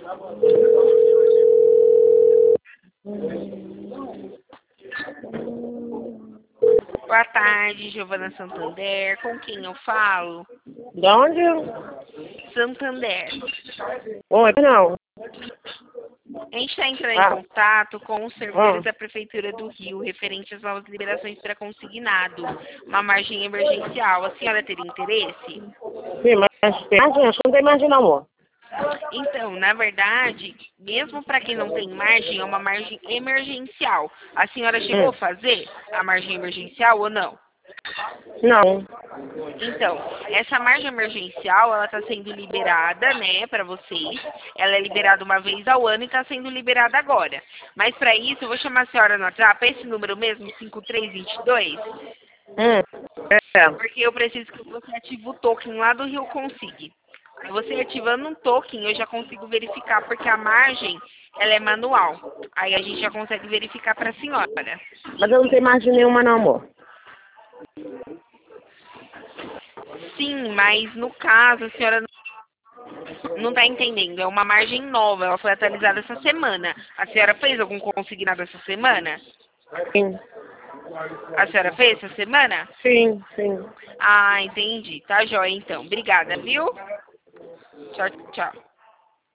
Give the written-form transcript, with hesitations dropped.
Boa tarde, Giovana Santander. Com quem eu falo? De onde? Santander. Oi, não. A gente está entrando em contato com os servidores da Prefeitura do Rio, referente às novas liberações para consignado, uma margem emergencial. A senhora teria interesse? Sim, mas tem margem? Acho que não tem margem não, amor. Então, na verdade, mesmo para quem não tem margem, é uma margem emergencial. A senhora chegou a fazer a margem emergencial ou não? Não. Então, essa margem emergencial, ela está sendo liberada, né, para vocês. Ela é liberada uma vez ao ano e está sendo liberada agora. Mas para isso, eu vou chamar a senhora no WhatsApp, esse número mesmo, 5322, porque eu preciso que você ative o token lá do Rio Consig. Você ativando um token, eu já consigo verificar, porque a margem, ela é manual. Aí a gente já consegue verificar para a senhora. Mas eu não tenho margem nenhuma não, amor. Sim, mas no caso, a senhora não está entendendo. É uma margem nova, ela foi atualizada essa semana. A senhora fez algum consignado essa semana? Sim. A senhora fez essa semana? Sim, sim. Ah, entendi. Tá jóia, então. Obrigada, viu? Tchau, tchau.